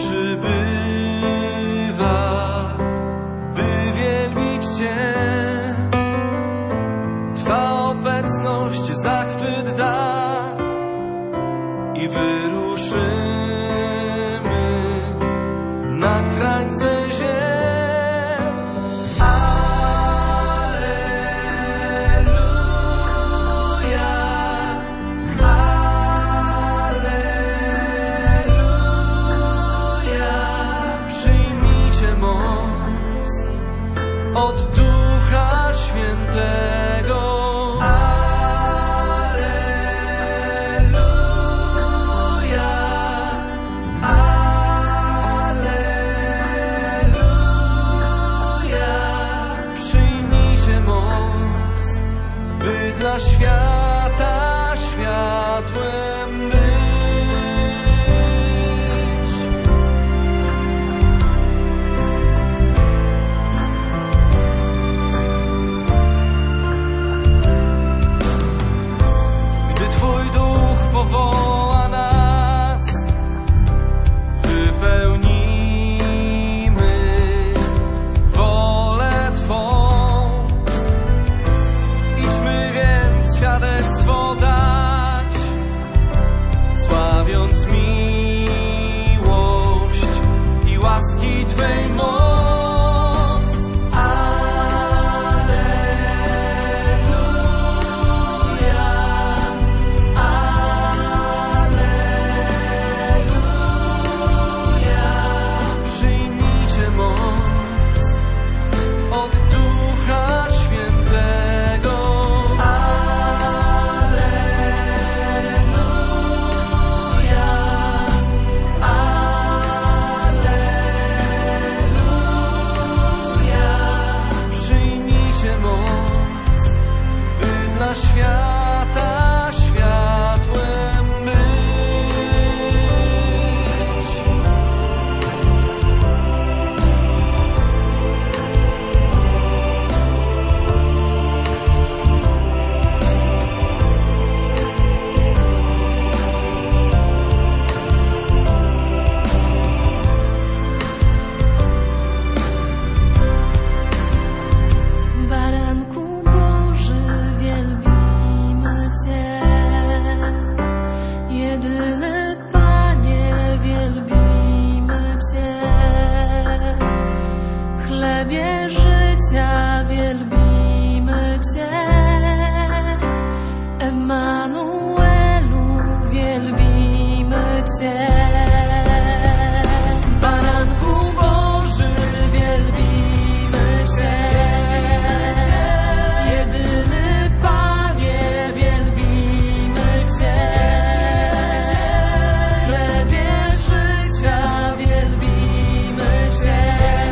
przybywa, by wielbić Cię. Twa obecność zachwyt da i wyruszymy na krańce ziem. Od Ducha Świętego. Alleluja, alleluja. Przyjmijcie moc, by dla świata światłem być. Powoła nas, wypełnimy wolę Twą. Idźmy więc świadectwo dać, sławiąc miłość i łaski Twej moc. Świata światłem być. Baranku Boży, wielbimy Cię. Jedyny Panie, wielbimy Cię. Chlebie życia, wielbimy Cię. Emanuelu, wielbimy Cię. Baranku Boży, wielbimy Cię. Jedyny Panie, wielbimy Cię. Chlebie życia, wielbimy Cię.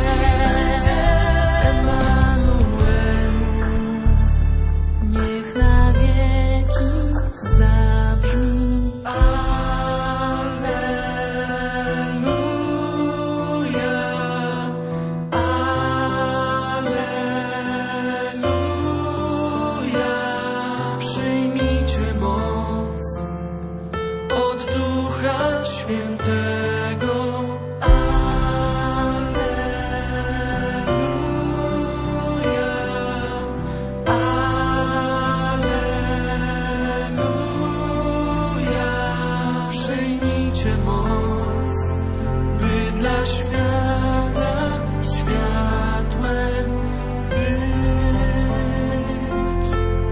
Emanuelu, niech na wieki zabrzmi. Alleluja, alleluja. Przyjmijcie moc od Ducha Świętego. Alleluja, alleluja. Przyjmijcie moc, by dla świata światłem być.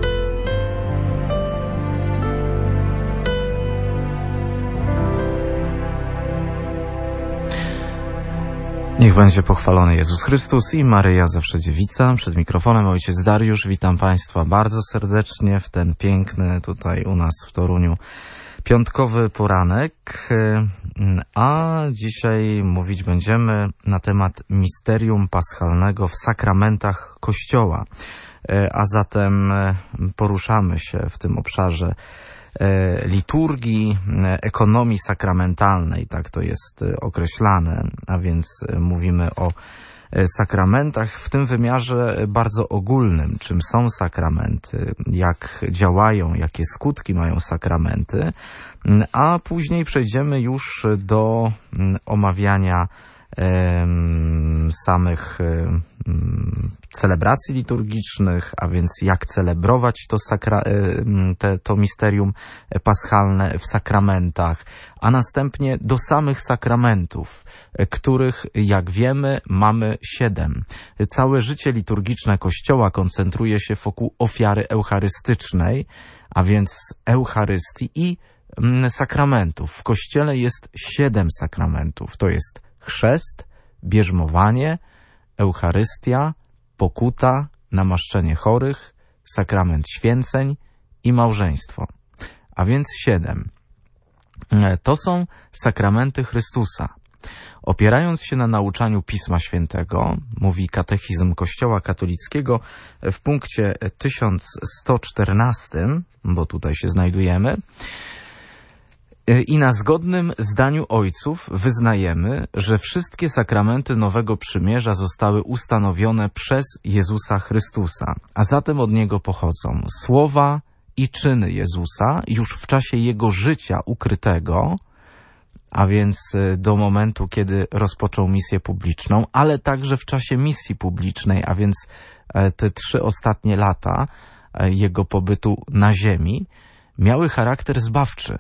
Niech będzie pochwalony Jezus Chrystus i Maryja zawsze dziewica. Przed mikrofonem ojciec Dariusz. Witam Państwa bardzo serdecznie w ten piękny tutaj u nas w Toruniu piątkowy poranek. A dzisiaj mówić będziemy na temat misterium paschalnego w sakramentach Kościoła. A zatem poruszamy się w tym obszarze liturgii, ekonomii sakramentalnej, tak to jest określane, a więc mówimy o sakramentach w tym wymiarze bardzo ogólnym, czym są sakramenty, jak działają, jakie skutki mają sakramenty, a później przejdziemy już do omawiania samych celebracji liturgicznych, a więc jak celebrować to misterium paschalne w sakramentach, a następnie do samych sakramentów, których, jak wiemy, mamy 7. Całe życie liturgiczne Kościoła koncentruje się wokół ofiary eucharystycznej, a więc Eucharystii i sakramentów. W Kościele jest 7 sakramentów. To jest chrzest, bierzmowanie, Eucharystia, pokuta, namaszczenie chorych, sakrament święceń i małżeństwo. A więc 7. To są sakramenty Chrystusa. Opierając się na nauczaniu Pisma Świętego, mówi Katechizm Kościoła katolickiego w punkcie 1114, bo tutaj się znajdujemy, i na zgodnym zdaniu ojców wyznajemy, że wszystkie sakramenty Nowego Przymierza zostały ustanowione przez Jezusa Chrystusa, a zatem od Niego pochodzą słowa i czyny Jezusa już w czasie Jego życia ukrytego, a więc do momentu, kiedy rozpoczął misję publiczną, ale także w czasie misji publicznej, a więc te 3 ostatnie lata Jego pobytu na ziemi, miały charakter zbawczy.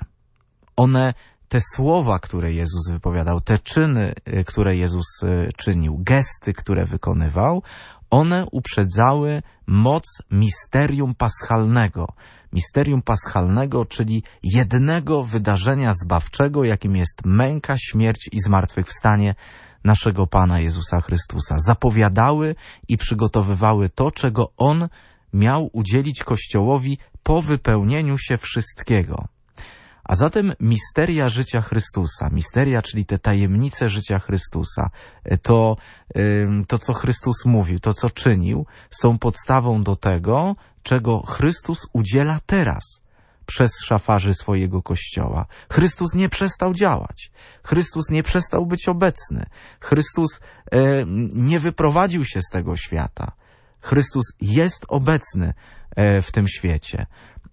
Te słowa, które Jezus wypowiadał, te czyny, które Jezus czynił, gesty, które wykonywał, one uprzedzały moc misterium paschalnego. Misterium paschalnego, czyli jednego wydarzenia zbawczego, jakim jest męka, śmierć i zmartwychwstanie naszego Pana Jezusa Chrystusa. Zapowiadały i przygotowywały to, czego On miał udzielić Kościołowi po wypełnieniu się wszystkiego. A zatem misteria życia Chrystusa, misteria, czyli te tajemnice życia Chrystusa, to co Chrystus mówił, to co czynił, są podstawą do tego, czego Chrystus udziela teraz przez szafarzy swojego Kościoła. Chrystus nie przestał działać. Chrystus nie przestał być obecny. Chrystus nie wyprowadził się z tego świata. Chrystus jest obecny w tym świecie.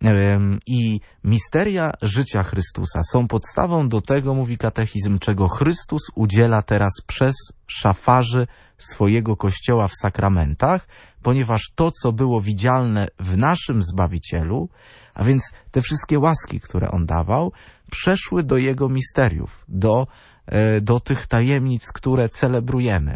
I misteria życia Chrystusa są podstawą do tego, mówi katechizm, czego Chrystus udziela teraz przez szafarzy swojego Kościoła w sakramentach, ponieważ to, co było widzialne w naszym Zbawicielu, a więc te wszystkie łaski, które On dawał, przeszły do Jego misteriów, do tych tajemnic, które celebrujemy.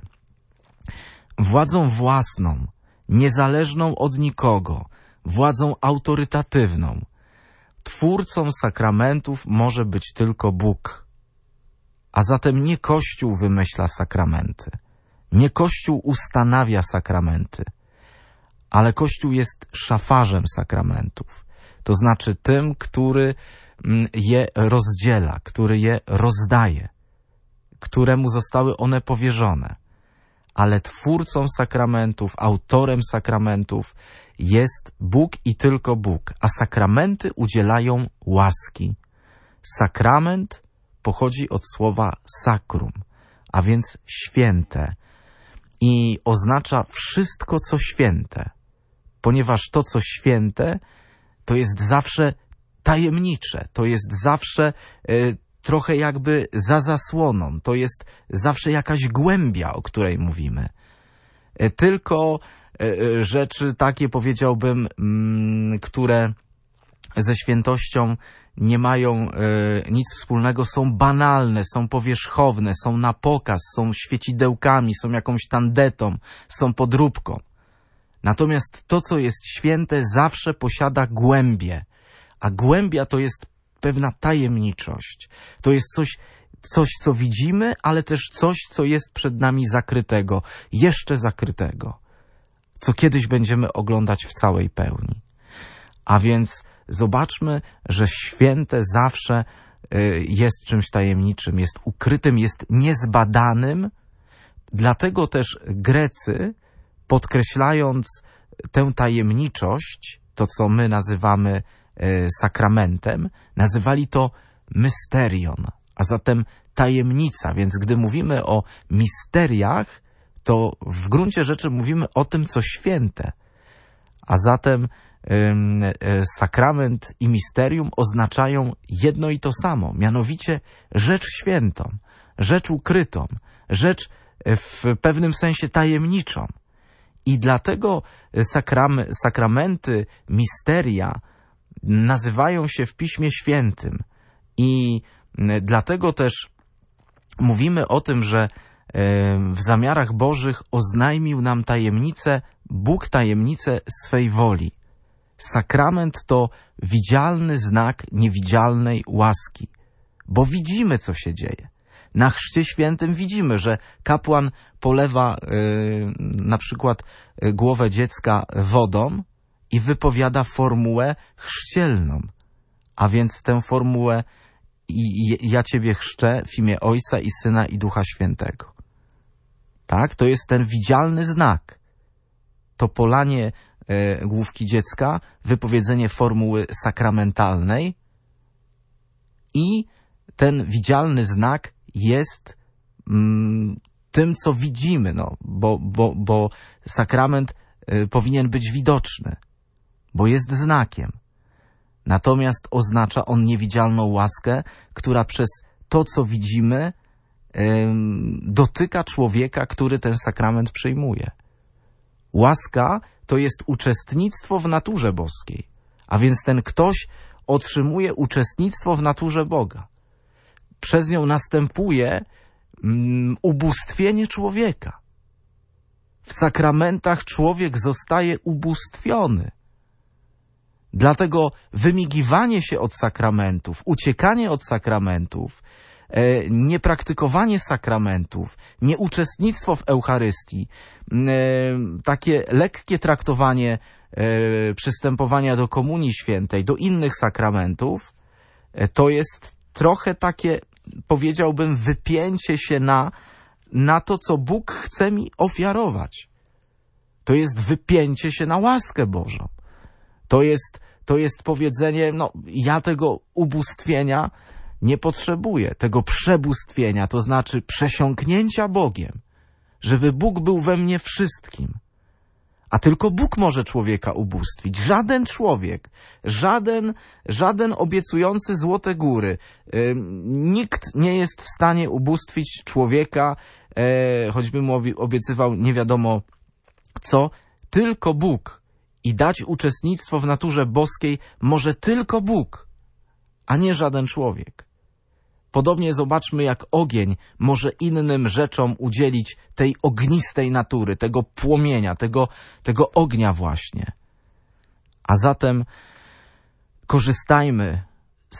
Władzą własną, niezależną od nikogo, władzą autorytatywną, twórcą sakramentów może być tylko Bóg. A zatem nie Kościół wymyśla sakramenty, nie Kościół ustanawia sakramenty, ale Kościół jest szafarzem sakramentów. To znaczy tym, który je rozdziela, który je rozdaje, któremu zostały one powierzone. Ale twórcą sakramentów, autorem sakramentów jest Bóg i tylko Bóg, a sakramenty udzielają łaski. Sakrament pochodzi od słowa sacrum, a więc święte, i oznacza wszystko, co święte, ponieważ to, co święte, to jest zawsze tajemnicze, to jest zawsze trochę jakby za zasłoną, to jest zawsze jakaś głębia, o której mówimy. Tylko rzeczy takie, powiedziałbym, które ze świętością nie mają nic wspólnego, są banalne, są powierzchowne, są na pokaz, są świecidełkami, są jakąś tandetą, są podróbką. Natomiast to, co jest święte, zawsze posiada głębię, a głębia to jest pewna tajemniczość. To jest coś, co widzimy, ale też coś, co jest przed nami zakrytego, jeszcze zakrytego, co kiedyś będziemy oglądać w całej pełni. A więc zobaczmy, że święte zawsze jest czymś tajemniczym, jest ukrytym, jest niezbadanym. Dlatego też Grecy, podkreślając tę tajemniczość, to co my nazywamy sakramentem, nazywali to mysterion, a zatem tajemnica. Więc gdy mówimy o misteriach, to w gruncie rzeczy mówimy o tym, co święte. A zatem sakrament i misterium oznaczają jedno i to samo, mianowicie rzecz świętą, rzecz ukrytą, rzecz w pewnym sensie tajemniczą. I dlatego sakramenty, misteria nazywają się w Piśmie Świętym. I dlatego też mówimy o tym, że w zamiarach Bożych oznajmił nam Bóg tajemnicę swej woli. Sakrament to widzialny znak niewidzialnej łaski, bo widzimy, co się dzieje. Na Chrzcie Świętym widzimy, że kapłan polewa na przykład głowę dziecka wodą i wypowiada formułę chrzcielną, a więc tę formułę ja Ciebie chrzczę w imię Ojca i Syna i Ducha Świętego. Tak, to jest ten widzialny znak. To polanie główki dziecka, wypowiedzenie formuły sakramentalnej i ten widzialny znak jest tym, co widzimy, bo sakrament powinien być widoczny, bo jest znakiem. Natomiast oznacza on niewidzialną łaskę, która przez to, co widzimy, dotyka człowieka, który ten sakrament przyjmuje. Łaska to jest uczestnictwo w naturze boskiej, a więc ten ktoś otrzymuje uczestnictwo w naturze Boga. Przez nią następuje ubóstwienie człowieka. W sakramentach człowiek zostaje ubóstwiony. Dlatego wymigiwanie się od sakramentów, uciekanie od sakramentów, niepraktykowanie sakramentów, nieuczestnictwo w Eucharystii, takie lekkie traktowanie przystępowania do Komunii Świętej, do innych sakramentów, to jest trochę takie, powiedziałbym, wypięcie się na to, co Bóg chce mi ofiarować. To jest wypięcie się na łaskę Bożą. To jest powiedzenie, ja tego ubóstwienia nie potrzebuję, tego przebóstwienia, to znaczy przesiąknięcia Bogiem, żeby Bóg był we mnie wszystkim. A tylko Bóg może człowieka ubóstwić. Żaden człowiek, żaden obiecujący złote góry. Nikt nie jest w stanie ubóstwić człowieka, choćby mu obiecywał nie wiadomo co, tylko Bóg. I dać uczestnictwo w naturze boskiej może tylko Bóg, a nie żaden człowiek. Podobnie zobaczmy, jak ogień może innym rzeczom udzielić tej ognistej natury, tego płomienia, tego ognia właśnie. A zatem korzystajmy z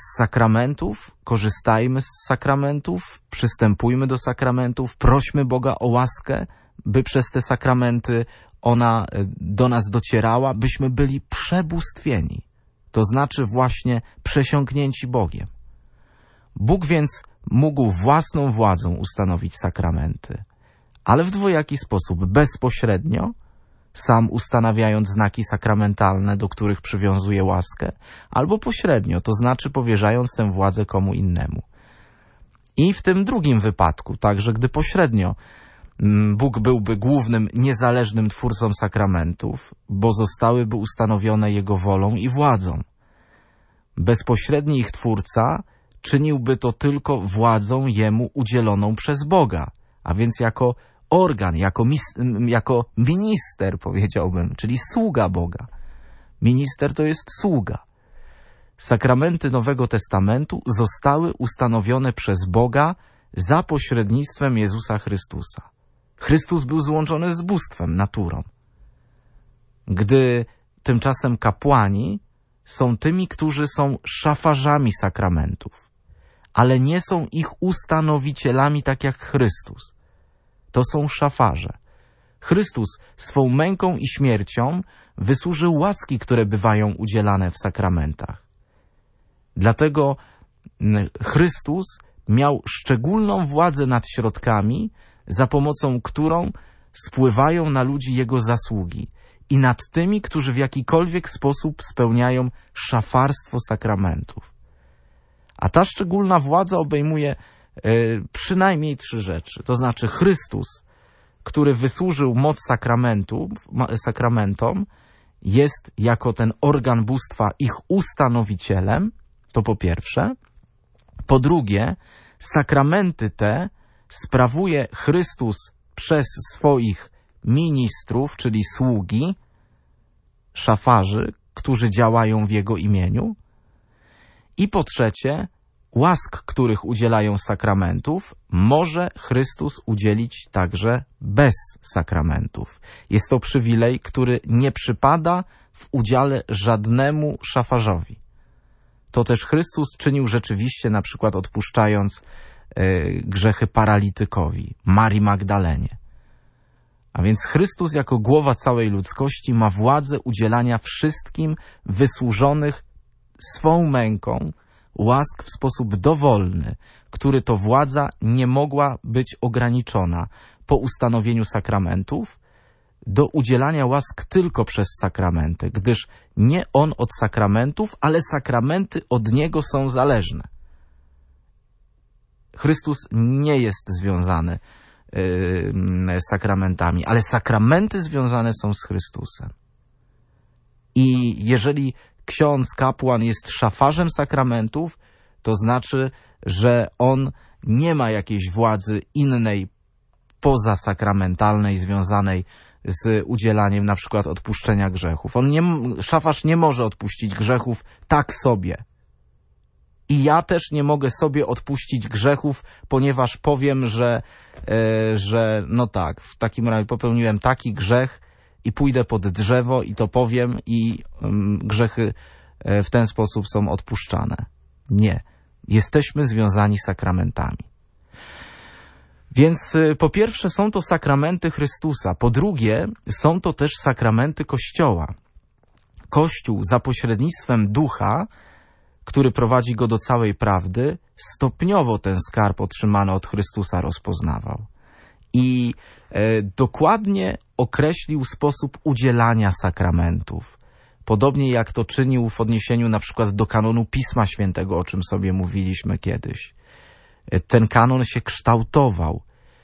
sakramentów, przystępujmy do sakramentów, prośmy Boga o łaskę, by przez te sakramenty ona do nas docierała, byśmy byli przebóstwieni. To znaczy właśnie przesiąknięci Bogiem. Bóg więc mógł własną władzą ustanowić sakramenty, ale w dwojaki sposób, bezpośrednio, sam ustanawiając znaki sakramentalne, do których przywiązuje łaskę, albo pośrednio, to znaczy powierzając tę władzę komu innemu. I w tym drugim wypadku, także gdy pośrednio Bóg byłby głównym, niezależnym twórcą sakramentów, bo zostałyby ustanowione Jego wolą i władzą. Bezpośredni ich twórca czyniłby to tylko władzą Jemu udzieloną przez Boga, a więc jako organ, jako minister, powiedziałbym, czyli sługa Boga. Minister to jest sługa. Sakramenty Nowego Testamentu zostały ustanowione przez Boga za pośrednictwem Jezusa Chrystusa. Chrystus był złączony z bóstwem, naturą. Gdy tymczasem kapłani są tymi, którzy są szafarzami sakramentów, ale nie są ich ustanowicielami tak jak Chrystus. To są szafarze. Chrystus swą męką i śmiercią wysłużył łaski, które bywają udzielane w sakramentach. Dlatego Chrystus miał szczególną władzę nad środkami, za pomocą którą spływają na ludzi Jego zasługi i nad tymi, którzy w jakikolwiek sposób spełniają szafarstwo sakramentów. A ta szczególna władza obejmuje przynajmniej 3 rzeczy. To znaczy Chrystus który wysłużył moc sakramentom, jest jako ten organ bóstwa ich ustanowicielem, to po pierwsze. Po drugie, sakramenty te sprawuje Chrystus przez swoich ministrów, czyli sługi, szafarzy, którzy działają w Jego imieniu. I po trzecie, łask, których udzielają sakramentów, może Chrystus udzielić także bez sakramentów. Jest to przywilej, który nie przypada w udziale żadnemu szafarzowi. To też Chrystus czynił rzeczywiście, na przykład odpuszczając grzechy paralitykowi, Marii Magdalenie. A więc Chrystus jako głowa całej ludzkości ma władzę udzielania wszystkim wysłużonych swą męką łask w sposób dowolny, który to władza nie mogła być ograniczona po ustanowieniu sakramentów, do udzielania łask tylko przez sakramenty, gdyż nie on od sakramentów, ale sakramenty od niego są zależne. Chrystus nie jest związany z sakramentami, ale sakramenty związane są z Chrystusem. I jeżeli ksiądz, kapłan jest szafarzem sakramentów, to znaczy, że on nie ma jakiejś władzy innej pozasakramentalnej związanej z udzielaniem na przykład odpuszczenia grzechów. Szafarz nie może odpuścić grzechów tak sobie. I ja też nie mogę sobie odpuścić grzechów, ponieważ powiem, że no tak, w takim razie popełniłem taki grzech i pójdę pod drzewo i to powiem i grzechy w ten sposób są odpuszczane. Nie. Jesteśmy związani sakramentami. Więc po pierwsze są to sakramenty Chrystusa. Po drugie są to też sakramenty Kościoła. Kościół za pośrednictwem Ducha, który prowadzi go do całej prawdy, stopniowo ten skarb otrzymany od Chrystusa rozpoznawał. I dokładnie określił sposób udzielania sakramentów. Podobnie jak to czynił w odniesieniu na przykład do kanonu Pisma Świętego, o czym sobie mówiliśmy kiedyś. Ten kanon się kształtował.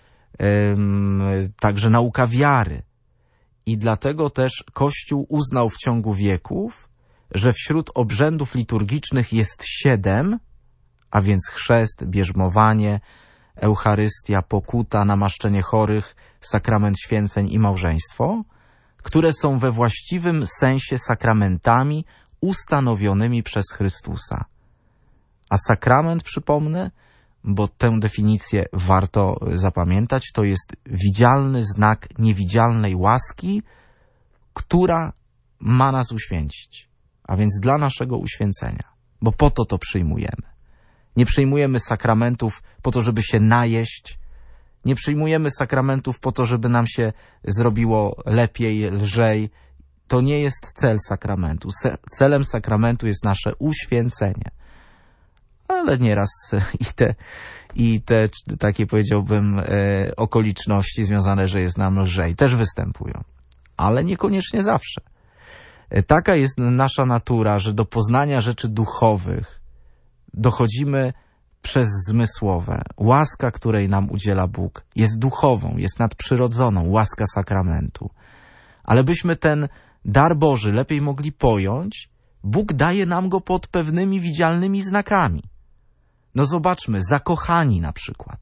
Także nauka wiary. I dlatego też Kościół uznał w ciągu wieków, że wśród obrzędów liturgicznych jest 7, a więc chrzest, bierzmowanie, Eucharystia, pokuta, namaszczenie chorych, sakrament święceń i małżeństwo, które są we właściwym sensie sakramentami ustanowionymi przez Chrystusa. A sakrament, przypomnę, bo tę definicję warto zapamiętać, to jest widzialny znak niewidzialnej łaski, która ma nas uświęcić, a więc dla naszego uświęcenia, bo po to przyjmujemy. Nie przyjmujemy sakramentów po to, żeby się najeść, nie przyjmujemy sakramentów po to, żeby nam się zrobiło lepiej, lżej. To nie jest cel sakramentu. Celem sakramentu jest nasze uświęcenie. Ale nieraz i te takie, powiedziałbym, okoliczności związane, że jest nam lżej, też występują. Ale niekoniecznie zawsze. Taka jest nasza natura, że do poznania rzeczy duchowych dochodzimy przez zmysłowe. Łaska, której nam udziela Bóg, jest duchową, jest nadprzyrodzoną, łaska sakramentu. Ale byśmy ten dar Boży lepiej mogli pojąć, Bóg daje nam go pod pewnymi widzialnymi znakami. No zobaczmy, zakochani na przykład.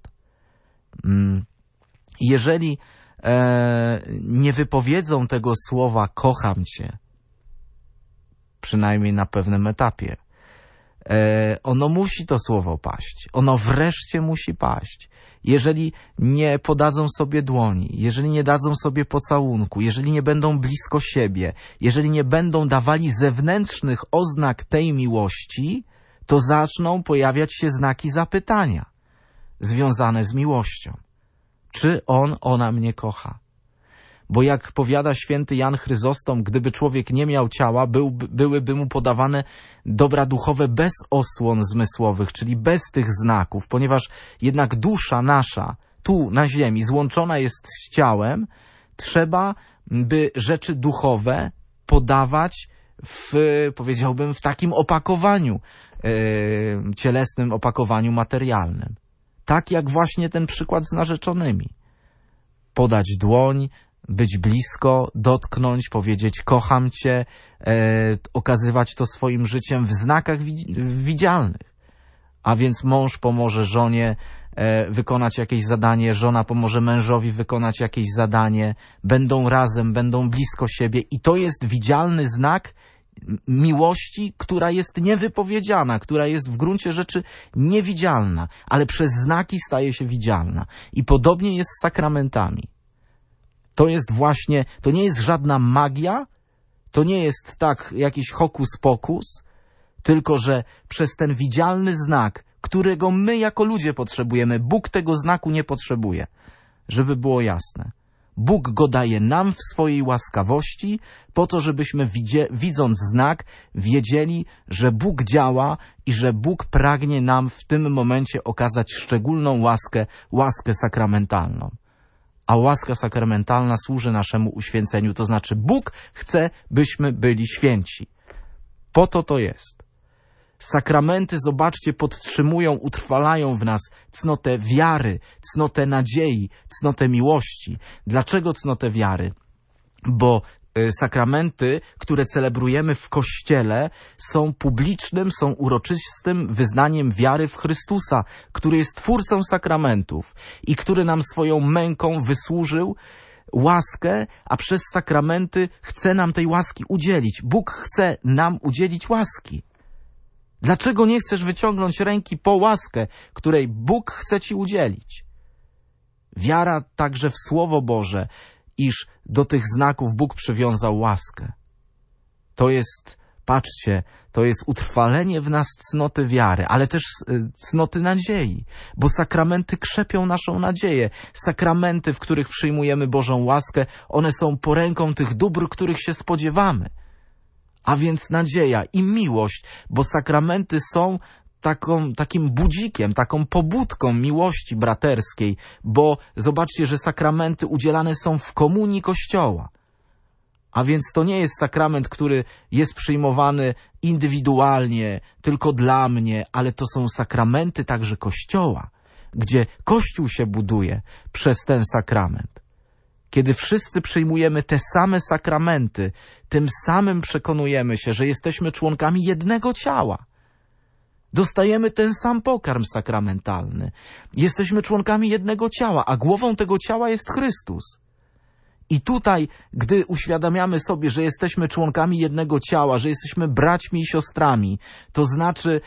Jeżeli nie wypowiedzą tego słowa kocham cię, przynajmniej na pewnym etapie, ono musi to słowo paść. Ono wreszcie musi paść. Jeżeli nie podadzą sobie dłoni, jeżeli nie dadzą sobie pocałunku, jeżeli nie będą blisko siebie, jeżeli nie będą dawali zewnętrznych oznak tej miłości, to zaczną pojawiać się znaki zapytania związane z miłością. Czy ona mnie kocha? Bo jak powiada święty Jan Chryzostom, gdyby człowiek nie miał ciała, byłyby mu podawane dobra duchowe bez osłon zmysłowych, czyli bez tych znaków, ponieważ jednak dusza nasza tu na ziemi złączona jest z ciałem, trzeba by rzeczy duchowe podawać powiedziałbym, w takim opakowaniu, cielesnym opakowaniu materialnym. Tak jak właśnie ten przykład z narzeczonymi. podać dłoń, być blisko, dotknąć, powiedzieć kocham cię, okazywać to swoim życiem w znakach widzialnych. A więc mąż pomoże żonie wykonać jakieś zadanie, żona pomoże mężowi wykonać jakieś zadanie, będą razem, będą blisko siebie i to jest widzialny znak miłości, która jest niewypowiedziana, która jest w gruncie rzeczy niewidzialna, ale przez znaki staje się widzialna. I podobnie jest z sakramentami. To jest właśnie, to nie jest żadna magia, to nie jest tak jakiś hokus pokus, tylko że przez ten widzialny znak, którego my jako ludzie potrzebujemy, Bóg tego znaku nie potrzebuje. Żeby było jasne. Bóg go daje nam w swojej łaskawości, po to, żebyśmy widząc znak, wiedzieli, że Bóg działa i że Bóg pragnie nam w tym momencie okazać szczególną łaskę sakramentalną. A łaska sakramentalna służy naszemu uświęceniu, to znaczy Bóg chce, byśmy byli święci. Po to jest. Sakramenty, zobaczcie, podtrzymują, utrwalają w nas cnotę wiary, cnotę nadziei, cnotę miłości. Dlaczego cnotę wiary? Bo sakramenty, które celebrujemy w Kościele, są publicznym, są uroczystym wyznaniem wiary w Chrystusa, który jest Twórcą sakramentów i który nam swoją męką wysłużył łaskę, a przez sakramenty chce nam tej łaski udzielić. Bóg chce nam udzielić łaski. Dlaczego nie chcesz wyciągnąć ręki po łaskę, której Bóg chce ci udzielić? Wiara także w Słowo Boże, iż do tych znaków Bóg przywiązał łaskę. To jest, patrzcie, to jest utrwalenie w nas cnoty wiary, ale też cnoty nadziei, bo sakramenty krzepią naszą nadzieję. Sakramenty, w których przyjmujemy Bożą łaskę, one są poręką tych dóbr, których się spodziewamy. A więc nadzieja i miłość, bo sakramenty są takim budzikiem, taką pobudką miłości braterskiej, bo zobaczcie, że sakramenty udzielane są w komunii Kościoła. A więc to nie jest sakrament, który jest przyjmowany indywidualnie, tylko dla mnie, ale to są sakramenty także Kościoła, gdzie Kościół się buduje przez ten sakrament. Kiedy wszyscy przyjmujemy te same sakramenty, tym samym przekonujemy się, że jesteśmy członkami jednego ciała. Dostajemy ten sam pokarm sakramentalny. Jesteśmy członkami jednego ciała, a głową tego ciała jest Chrystus. I tutaj, gdy uświadamiamy sobie, że jesteśmy członkami jednego ciała, że jesteśmy braćmi i siostrami, to znaczy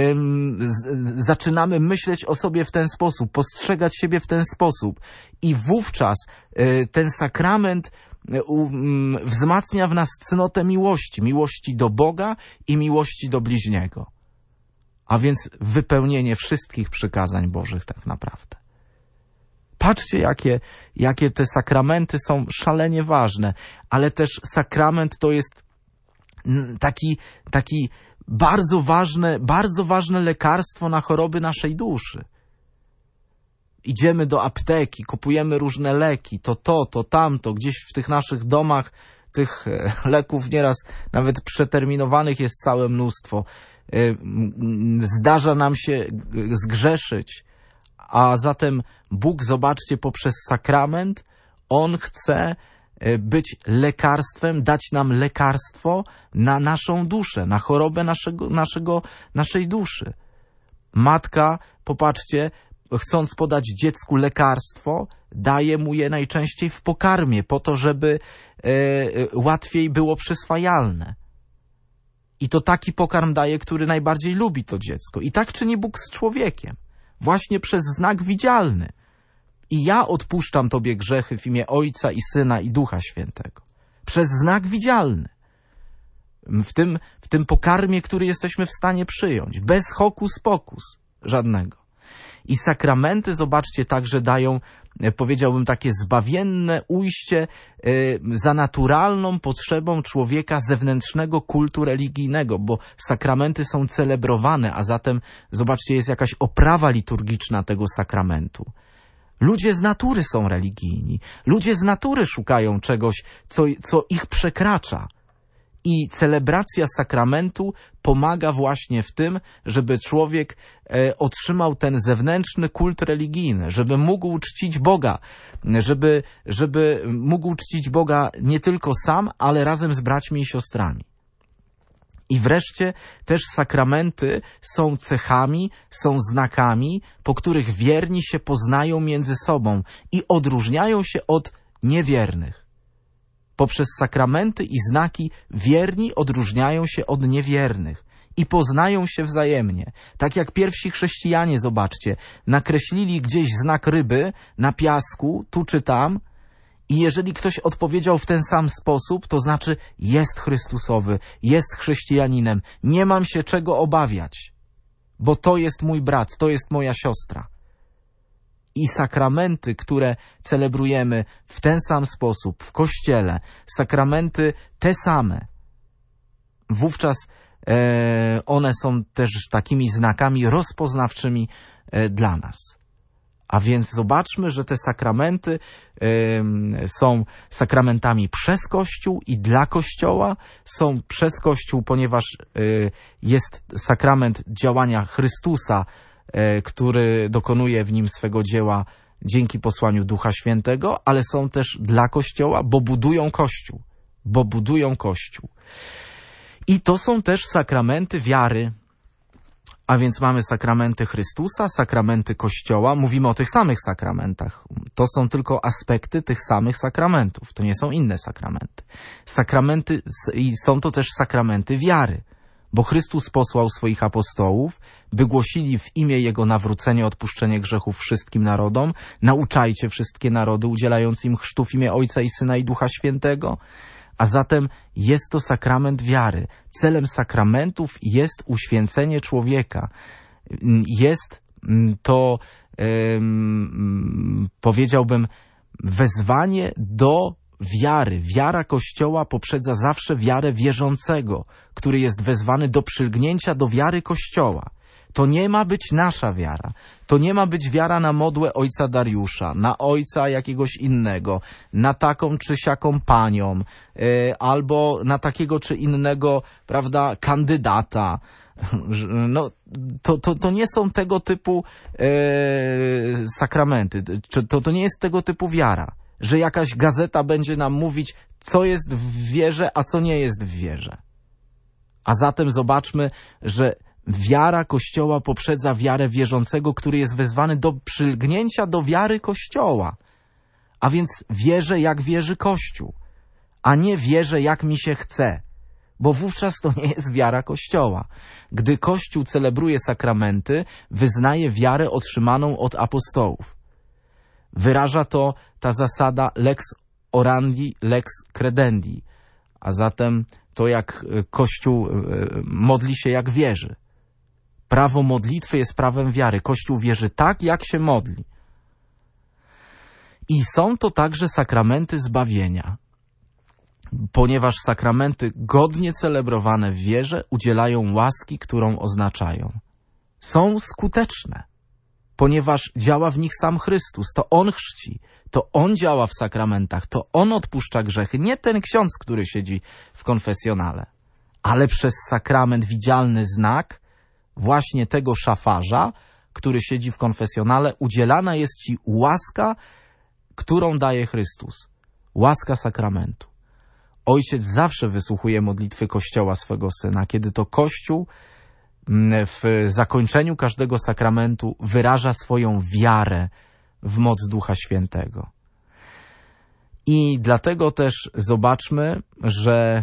zaczynamy myśleć o sobie w ten sposób, postrzegać siebie w ten sposób. I wówczas ten sakrament wzmacnia w nas cnotę miłości. Miłości do Boga i miłości do bliźniego. A więc wypełnienie wszystkich przykazań Bożych tak naprawdę. Patrzcie, jakie te sakramenty są szalenie ważne, ale też sakrament to jest taki bardzo ważne lekarstwo na choroby naszej duszy. Idziemy do apteki, kupujemy różne leki, to tamto, gdzieś w tych naszych domach tych leków nieraz nawet przeterminowanych jest całe mnóstwo. Zdarza nam się zgrzeszyć, a zatem Bóg, zobaczcie, poprzez sakrament, On chce być lekarstwem, dać nam lekarstwo na naszą duszę, na chorobę naszej duszy. Matka, popatrzcie, chcąc podać dziecku lekarstwo, daje mu je najczęściej w pokarmie, po to, żeby łatwiej było przyswajalne. I to taki pokarm daje, który najbardziej lubi to dziecko. I tak czyni Bóg z człowiekiem. Właśnie przez znak widzialny. I ja odpuszczam Tobie grzechy w imię Ojca i Syna i Ducha Świętego. Przez znak widzialny. W tym pokarmie, który jesteśmy w stanie przyjąć. Bez hokus pokus żadnego. I sakramenty, zobaczcie, także dają, powiedziałbym, takie zbawienne ujście za naturalną potrzebą człowieka zewnętrznego kultu religijnego, bo sakramenty są celebrowane, a zatem, zobaczcie, jest jakaś oprawa liturgiczna tego sakramentu. Ludzie z natury są religijni. Ludzie z natury szukają czegoś, co ich przekracza. I celebracja sakramentu pomaga właśnie w tym, żeby człowiek otrzymał ten zewnętrzny kult religijny, żeby mógł czcić Boga, żeby mógł czcić Boga nie tylko sam, ale razem z braćmi i siostrami. I wreszcie też sakramenty są cechami, są znakami, po których wierni się poznają między sobą i odróżniają się od niewiernych. Poprzez sakramenty i znaki wierni odróżniają się od niewiernych i poznają się wzajemnie. Tak jak pierwsi chrześcijanie, zobaczcie, nakreślili gdzieś znak ryby na piasku, tu czy tam, i jeżeli ktoś odpowiedział w ten sam sposób, to znaczy jest Chrystusowy, jest chrześcijaninem, nie mam się czego obawiać, bo to jest mój brat, to jest moja siostra. I sakramenty, które celebrujemy w ten sam sposób w Kościele, sakramenty te same, wówczas one są też takimi znakami rozpoznawczymi dla nas. A więc zobaczmy, że te sakramenty są sakramentami przez Kościół i dla Kościoła, są przez Kościół, ponieważ jest sakrament działania Chrystusa, który dokonuje w nim swego dzieła dzięki posłaniu Ducha Świętego, ale są też dla Kościoła, bo budują Kościół. I to są też sakramenty wiary. A więc mamy sakramenty Chrystusa, sakramenty Kościoła. Mówimy o tych samych sakramentach. To są tylko aspekty tych samych sakramentów. To nie są inne sakramenty. Sakramenty i są to też sakramenty wiary. Bo Chrystus posłał swoich apostołów, by głosili w imię Jego nawrócenie, odpuszczenie grzechów wszystkim narodom. Nauczajcie wszystkie narody, udzielając im chrztu w imię Ojca i Syna i Ducha Świętego. A zatem jest to sakrament wiary. Celem sakramentów jest uświęcenie człowieka. Jest to, powiedziałbym, wezwanie do wiary. Wiara Kościoła poprzedza zawsze wiarę wierzącego, który jest wezwany do przylgnięcia do wiary Kościoła. To nie ma być nasza wiara. To nie ma być wiara na modłę ojca Dariusza, na ojca jakiegoś innego, na taką czy siaką panią, albo na takiego czy innego, prawda, kandydata. No, to nie są tego typu sakramenty. To nie jest tego typu wiara, że jakaś gazeta będzie nam mówić, co jest w wierze, a co nie jest w wierze. A zatem zobaczmy, że wiara Kościoła poprzedza wiarę wierzącego, który jest wezwany do przylgnięcia do wiary Kościoła. A więc wierzę, jak wierzy Kościół, a nie wierzę, jak mi się chce, bo wówczas to nie jest wiara Kościoła. Gdy Kościół celebruje sakramenty, wyznaje wiarę otrzymaną od apostołów. Wyraża to ta zasada lex orandi, lex credendi, a zatem to jak Kościół modli się, jak wierzy. Prawo modlitwy jest prawem wiary. Kościół wierzy tak, jak się modli. I są to także sakramenty zbawienia, ponieważ sakramenty godnie celebrowane w wierze udzielają łaski, którą oznaczają. Są skuteczne, ponieważ działa w nich sam Chrystus. To On chrzci, to On działa w sakramentach, to On odpuszcza grzechy, nie ten ksiądz, który siedzi w konfesjonale, ale przez sakrament widzialny znak właśnie tego szafarza, który siedzi w konfesjonale, udzielana jest ci łaska, którą daje Chrystus. Łaska sakramentu. Ojciec zawsze wysłuchuje modlitwy Kościoła swego Syna, kiedy to Kościół w zakończeniu każdego sakramentu wyraża swoją wiarę w moc Ducha Świętego. I dlatego też zobaczmy, że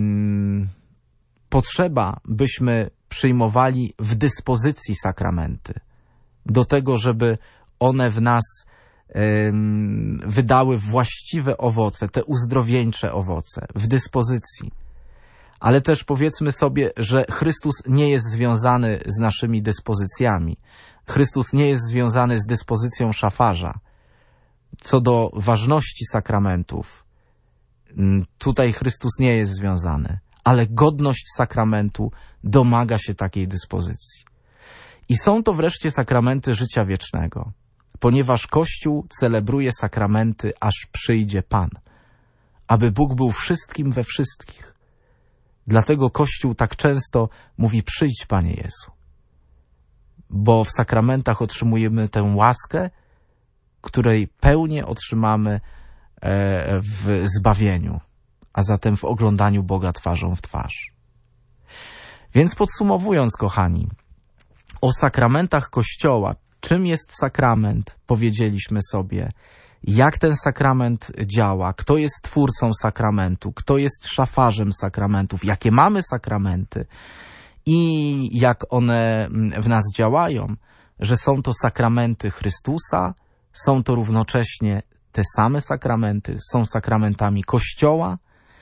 potrzeba, byśmy przyjmowali w dyspozycji sakramenty, do tego, żeby one w nas wydały właściwe owoce, te uzdrowieńcze owoce, w dyspozycji. Ale też powiedzmy sobie, że Chrystus nie jest związany z naszymi dyspozycjami. Chrystus nie jest związany z dyspozycją szafarza. Co do ważności sakramentów, tutaj Chrystus nie jest związany, ale godność sakramentu domaga się takiej dyspozycji. I są to wreszcie sakramenty życia wiecznego, ponieważ Kościół celebruje sakramenty, aż przyjdzie Pan, aby Bóg był wszystkim we wszystkich. Dlatego Kościół tak często mówi: przyjdź, Panie Jezu. Bo w sakramentach otrzymujemy tę łaskę, której pełnię otrzymamy w zbawieniu, a zatem w oglądaniu Boga twarzą w twarz. Więc podsumowując, kochani, o sakramentach Kościoła, czym jest sakrament, powiedzieliśmy sobie, jak ten sakrament działa, kto jest twórcą sakramentu, kto jest szafarzem sakramentów, jakie mamy sakramenty i jak one w nas działają, że są to sakramenty Chrystusa, są to równocześnie te same sakramenty, są sakramentami Kościoła,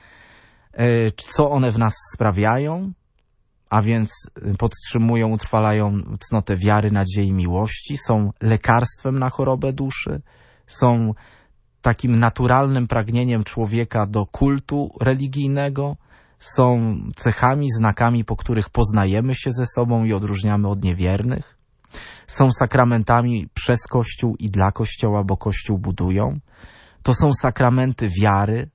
co one w nas sprawiają, a więc podtrzymują, utrwalają cnotę wiary, nadziei, miłości, są lekarstwem na chorobę duszy, są takim naturalnym pragnieniem człowieka do kultu religijnego, są cechami, znakami, po których poznajemy się ze sobą i odróżniamy od niewiernych, są sakramentami przez Kościół i dla Kościoła, bo Kościół budują. To są sakramenty wiary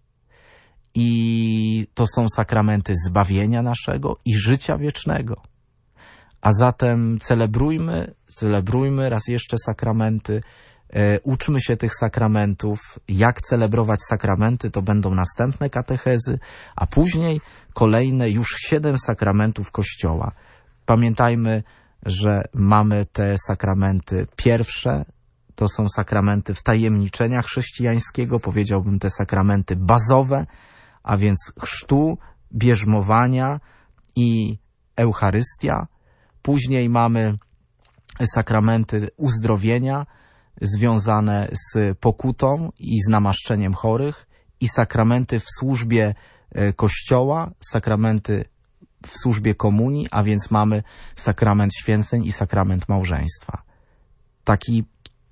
i to są sakramenty zbawienia naszego i życia wiecznego. A zatem celebrujmy raz jeszcze sakramenty, uczmy się tych sakramentów. Jak celebrować sakramenty, to będą następne katechezy, a później kolejne już 7 sakramentów Kościoła. Pamiętajmy, że mamy te sakramenty pierwsze, to są sakramenty wtajemniczenia chrześcijańskiego, powiedziałbym te sakramenty bazowe, a więc chrztu, bierzmowania i Eucharystia. Później mamy sakramenty uzdrowienia związane z pokutą i z namaszczeniem chorych i sakramenty w służbie Kościoła, sakramenty w służbie komunii, a więc mamy sakrament święceń i sakrament małżeństwa. Taki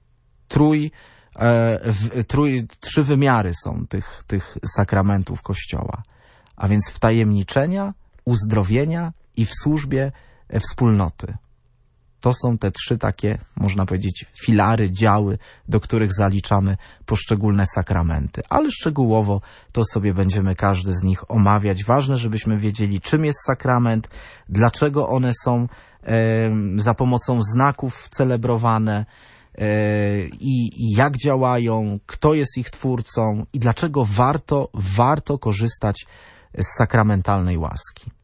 trzy wymiary są tych sakramentów Kościoła, a więc wtajemniczenia, uzdrowienia i w służbie wspólnoty. To są te 3 takie, można powiedzieć, filary, działy, do których zaliczamy poszczególne sakramenty. Ale szczegółowo to sobie będziemy każdy z nich omawiać. Ważne, żebyśmy wiedzieli, czym jest sakrament, dlaczego one są za pomocą znaków celebrowane i jak działają, kto jest ich twórcą i dlaczego warto korzystać z sakramentalnej łaski.